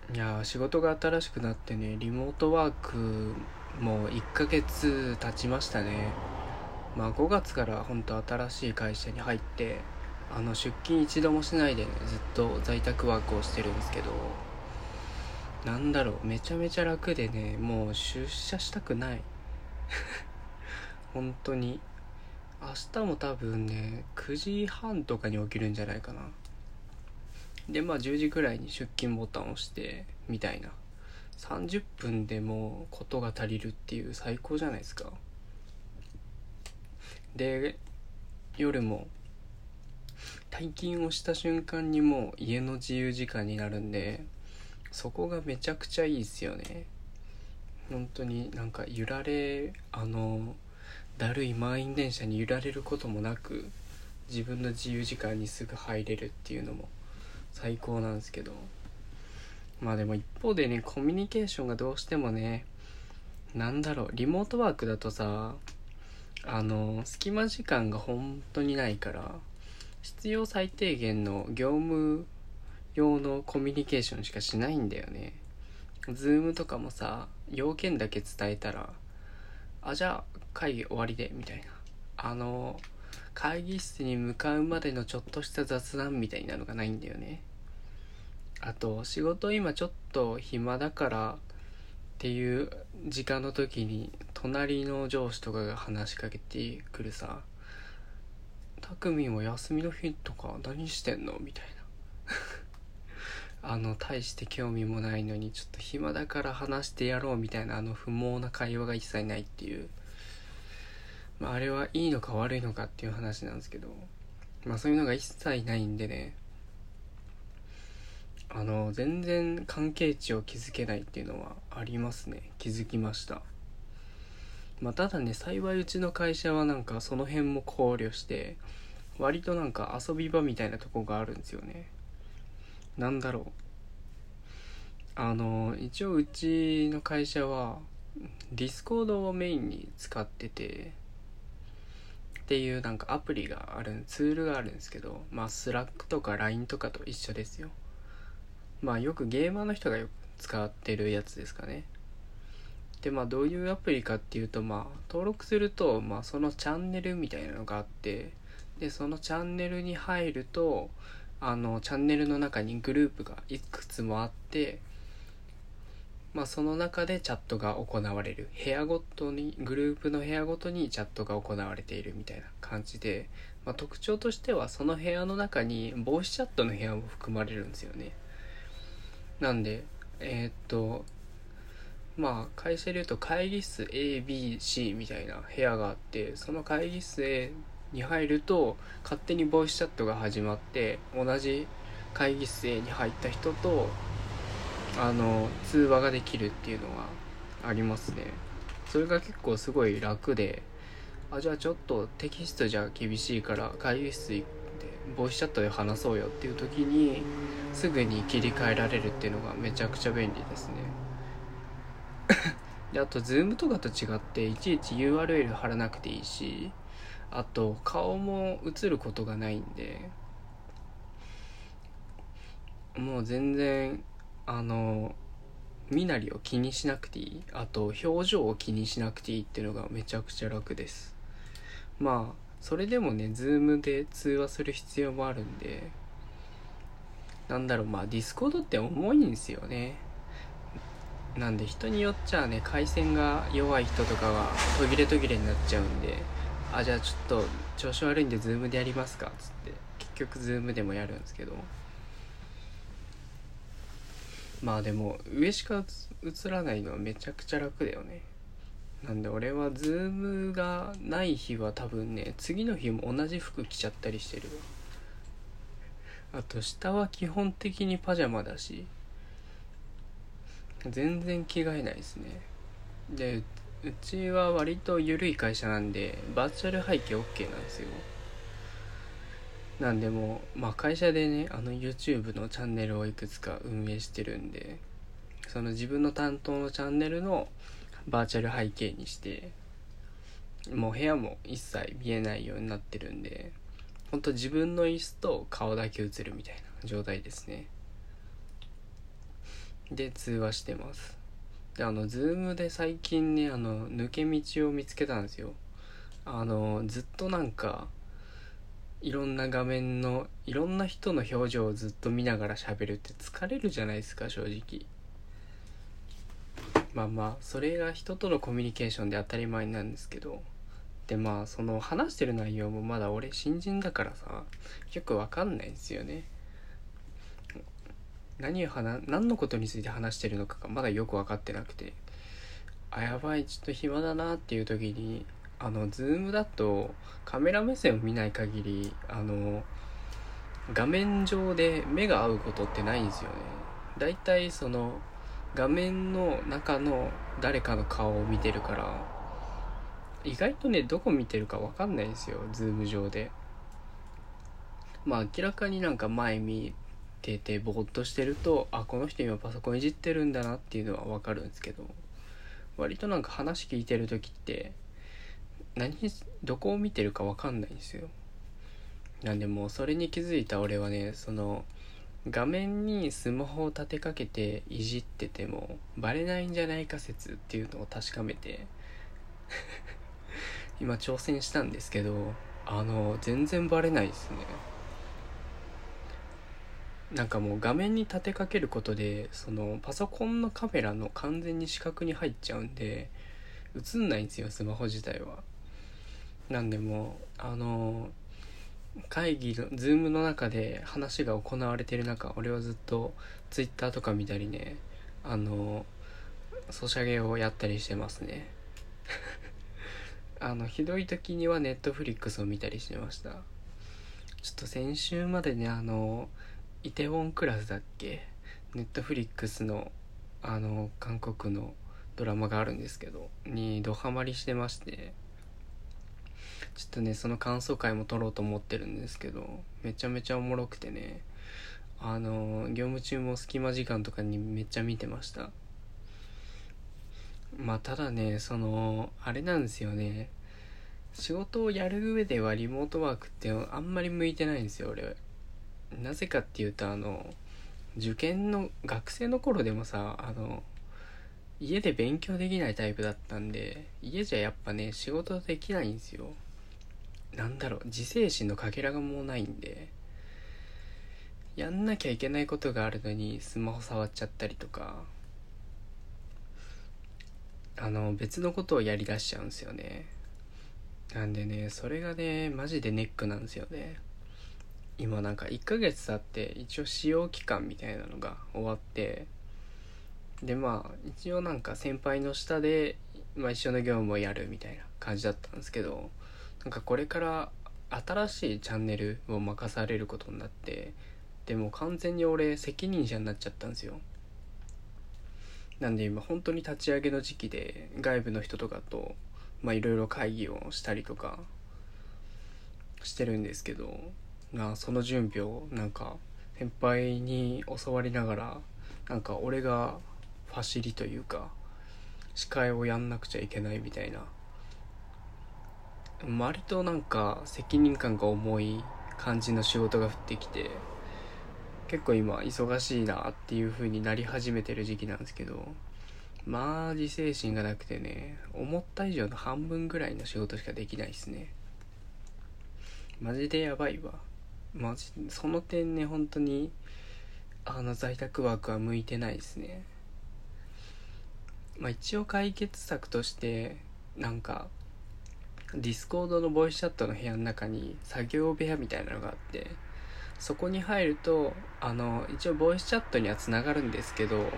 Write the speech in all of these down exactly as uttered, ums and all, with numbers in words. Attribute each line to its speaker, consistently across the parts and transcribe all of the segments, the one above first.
Speaker 1: いやー、仕事が新しくなってね、リモートワークもいっかげつ経ちましたね。まあごがつから本当新しい会社に入って、あの出勤一度もしないでね、ずっと在宅ワークをしてるんですけど、なんだろう、めちゃめちゃ楽でね、もう出社したくない。本当に。明日も多分ね、くじはんとかに起きるんじゃないかな。で、まあじゅうじくらいに出勤ボタンを押して、みたいな。さんじゅっぷんでもうことが足りるっていう最高じゃないですか。で、夜も退勤をした瞬間にもう家の自由時間になるんで、そこがめちゃくちゃいいですよね。本当になんか揺られ、あのだるい満員電車に揺られることもなく、自分の自由時間にすぐ入れるっていうのも最高なんですけど、まあでも一方でね、コミュニケーションがどうしてもね、なんだろう、リモートワークだとさ、あの隙間時間が本当にないから、必要最低限の業務用のコミュニケーションしかしないんだよね。ズームとかもさ、要件だけ伝えたら、あ、じゃあ会議終わりでみたいな、あの会議室に向かうまでのちょっとした雑談みたいなのがないんだよね。あと、仕事今ちょっと暇だからっていう時間の時に、隣の上司とかが話しかけてくるさ、たくみんは休みの日とか何してんのみたいな。あの大して興味もないのに、ちょっと暇だから話してやろうみたいな、あの不毛な会話が一切ないっていう、まあ、あれはいいのか悪いのかっていう話なんですけど、まあそういうのが一切ないんでね、あの全然関係値を築けないっていうのはありますね。気づきました。まあただね、幸いうちの会社はなんかその辺も考慮して、割となんか遊び場みたいなとこがあるんですよね。なんだろう、あの一応うちの会社はディスコードをメインに使ってて、っていうなんかアプリがある、ツールがあるんですけど、まあスラックとか ライン とかと一緒ですよ。まあよくゲーマーの人がよく使ってるやつですかね。で、まあどういうアプリかっていうと、まあ登録すると、まあそのチャンネルみたいなのがあって、でそのチャンネルに入ると、あのチャンネルの中にグループがいくつもあって、まあその中でチャットが行われる、部屋ごとに、グループの部屋ごとにチャットが行われているみたいな感じで、まあ、特徴としてはその部屋の中にボイスチャットの部屋も含まれるんですよね。なんで、えーっとまあ会社でいうと会議室 エービーシー みたいな部屋があって、その会議室 A に入ると勝手にボイスチャットが始まって、同じ会議室 A に入った人とあの通話ができるっていうのがありますね。それが結構すごい楽で、あ、じゃあちょっとテキストじゃ厳しいから会議室行ってボイスチャットで話そうよっていう時にすぐに切り替えられるっていうのがめちゃくちゃ便利ですね。で、あと Zoom とかと違っていちいち ユーアールエル 貼らなくていいし、あと顔も映ることがないんで、もう全然あの身なりを気にしなくていい、あと表情を気にしなくていいっていうのがめちゃくちゃ楽です。まあそれでもね、ズームで通話する必要もあるんで、なんだろう、まあディスコードって重いんですよね。なんで人によっちゃね、回線が弱い人とかは途切れ途切れになっちゃうんで、あ、じゃあちょっと調子悪いんでズームでやりますかっつって結局ズームでもやるんですけど、まあでも上しか映らないのはめちゃくちゃ楽だよね。なんで俺はズームがない日は多分ね、次の日も同じ服着ちゃったりしてるわ。あと下は基本的にパジャマだし、全然着替えないですね。で、うちは割と緩い会社なんでバーチャル背景 OK なんですよ。なんでもう、まあ、会社でね、あの YouTube のチャンネルをいくつか運営してるんで、その自分の担当のチャンネルのバーチャル背景にして、もう部屋も一切見えないようになってるんで、ほんと自分の椅子と顔だけ映るみたいな状態ですね。 で通話してます。であのズームで最近ねあの抜け道を見つけたんですよ。あのずっとなんかいろんな画面のいろんな人の表情をずっと見ながら喋るって疲れるじゃないですか、正直。まあまあそれが人とのコミュニケーションで当たり前なんですけど、でまあその話してる内容もまだ俺新人だからさよくわかんないんですよね。何を話何のことについて話してるのかがまだよく分かってなくて、あやばいちょっと暇だなっていう時にあのズームだとカメラ目線を見ない限りあの画面上で目が合うことってないんですよね。だいたいその画面の中の誰かの顔を見てるから意外とねどこ見てるか分かんないんですよ、ズーム上で。まあ明らかになんか前見ててぼーっとしてるとあこの人今パソコンいじってるんだなっていうのは分かるんですけど、割となんか話聞いてる時って何どこを見てるか分かんないんですよ。なんでもうそれに気づいた俺はねその画面にスマホを立てかけていじっててもバレないんじゃないか説っていうのを確かめて今挑戦したんですけどあの全然バレないですね。なんかもう画面に立てかけることでそのパソコンのカメラの完全に視覚に入っちゃうんで映んないんですよ、スマホ自体は。なんでもうあの会議のズームの中で話が行われている中俺はずっとツイッターとか見たりねあのソシャゲをやったりしてますねあのひどい時にはネットフリックスを見たりしてました。ちょっと先週までねあのイテウォンクラスだっけ、ネットフリックスのあの韓国のドラマがあるんですけどにドハマりしてまして、ちょっとねその感想会も撮ろうと思ってるんですけどめちゃめちゃおもろくてねあの業務中も隙間時間とかにめっちゃ見てました。まあただねそのあれなんですよね、仕事をやる上ではリモートワークってあんまり向いてないんですよ俺。なぜかっていうとあの受験の学生の頃でもさあの家で勉強できないタイプだったんで家じゃやっぱね仕事できないんですよ。なんだろう自制心のかけらがもうないんでやんなきゃいけないことがあるのにスマホ触っちゃったりとかあの別のことをやりだしちゃうんですよね。なんでねそれがねマジでネックなんですよね。今なんかいっかげつ経って一応使用期間みたいなのが終わってでまあ一応なんか先輩の下で、まあ、一緒の業務をやるみたいな感じだったんですけど、なんかこれから新しいチャンネルを任されることになってでも完全に俺責任者になっちゃったんですよ。なんで今本当に立ち上げの時期で外部の人とかとまあいろいろ会議をしたりとかしてるんですけど、まあその準備をなんか先輩に教わりながらなんか俺がファシリというか司会をやんなくちゃいけないみたいな、割となんか責任感が重い感じの仕事が降ってきて結構今忙しいなっていう風になり始めてる時期なんですけど、まあ自制心がなくてね思った以上の半分ぐらいの仕事しかできないですね。マジでやばいわ。マジその点ね本当にあの在宅ワークは向いてないですね。まあ一応解決策としてなんかディスコードのボイスチャットの部屋の中に作業部屋みたいなのがあってそこに入るとあの一応ボイスチャットにはつながるんですけど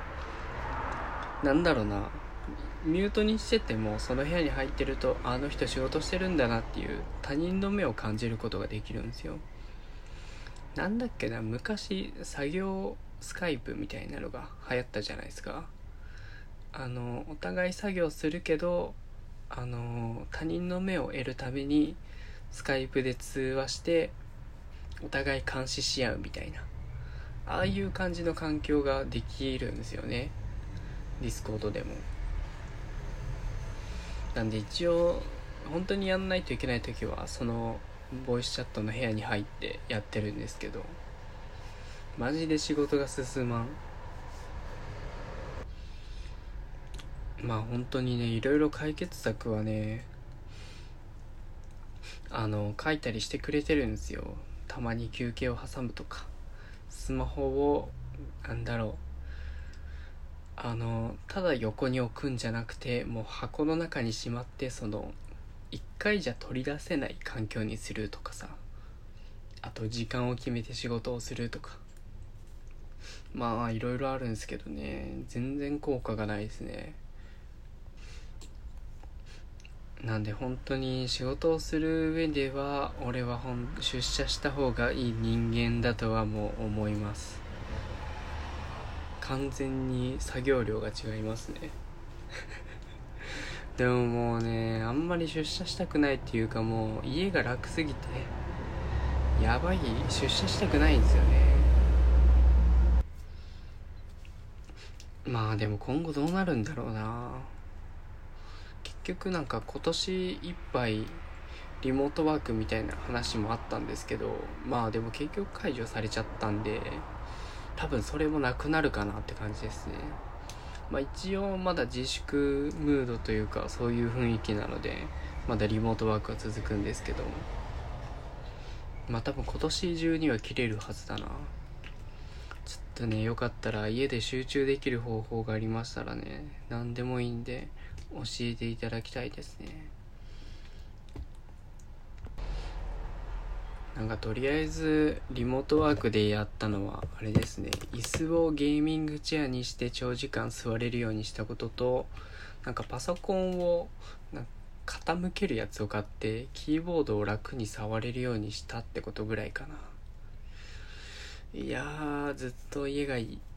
Speaker 1: なんだろうなミュートにしててもその部屋に入ってるとあの人仕事してるんだなっていう他人の目を感じることができるんですよ。なんだっけな昔作業スカイプみたいなのが流行ったじゃないですか。あのお互い作業するけどあの他人の目を得るためにスカイプで通話してお互い監視し合うみたいなああいう感じの環境ができるんですよね、ディスコードでも。なんで一応本当にやんないといけない時はそのボイスチャットの部屋に入ってやってるんですけどマジで仕事が進まん。 まあ本当にね、いろいろ解決策はね、あの書いたりしてくれてるんですよ。たまに休憩を挟むとか、スマホをなんだろうあのただ横に置くんじゃなくて、もう箱の中にしまって、その一回じゃ取り出せない環境にするとかさ、あと時間を決めて仕事をするとか、まあいろいろあるんですけどね、全然効果がないですね。なんで本当に仕事をする上では、俺はほん出社した方がいい人間だとはもう思います。完全に作業量が違いますね。でももうね、あんまり出社したくないっていうか、もう家が楽すぎてやばい、出社したくないんですよね。まあでも今後どうなるんだろうな。結局なんか今年いっぱいリモートワークみたいな話もあったんですけど、まあでも結局解除されちゃったんで、多分それもなくなるかなって感じですね。まあ一応まだ自粛ムードというか、そういう雰囲気なので、まだリモートワークは続くんですけど、まあ多分今年中には切れるはずだな。ちょっとね、よかったら家で集中できる方法がありましたらね、何でもいいんで教えていただきたいですね。なんかとりあえずリモートワークでやったのはあれですね、椅子をゲーミングチェアにして長時間座れるようにしたことと、なんかパソコンをなんか傾けるやつを買ってキーボードを楽に触れるようにしたってことぐらいかな。いやー、ずっと家がいい。